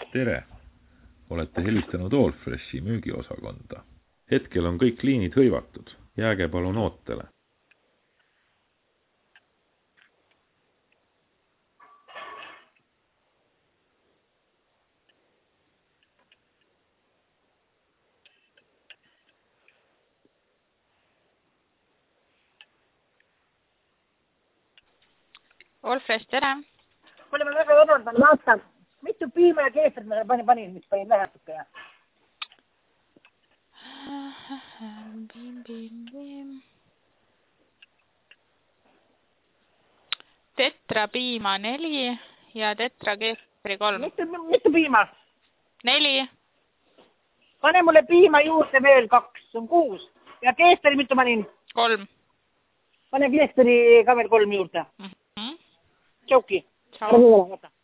Tere! Olete helistanud Allfreshi müügiosakonda. Hetkel on kõik liinid hõivatud. Jääge palun ootele. Allfresh, tere! Kuule, ma väga vabandan, vaatan. Mitu piima ja keefrit ma panin, mis panin lähetuke ja? Tetra piima 4 ja tetra keefri 3. Mitu piima? 4. Pane mulle piima juurde veel 2, on 6. Ja keefri mitu panin? 3. Pane keefri ka veel 3 juurde. Tšauki. Tšau.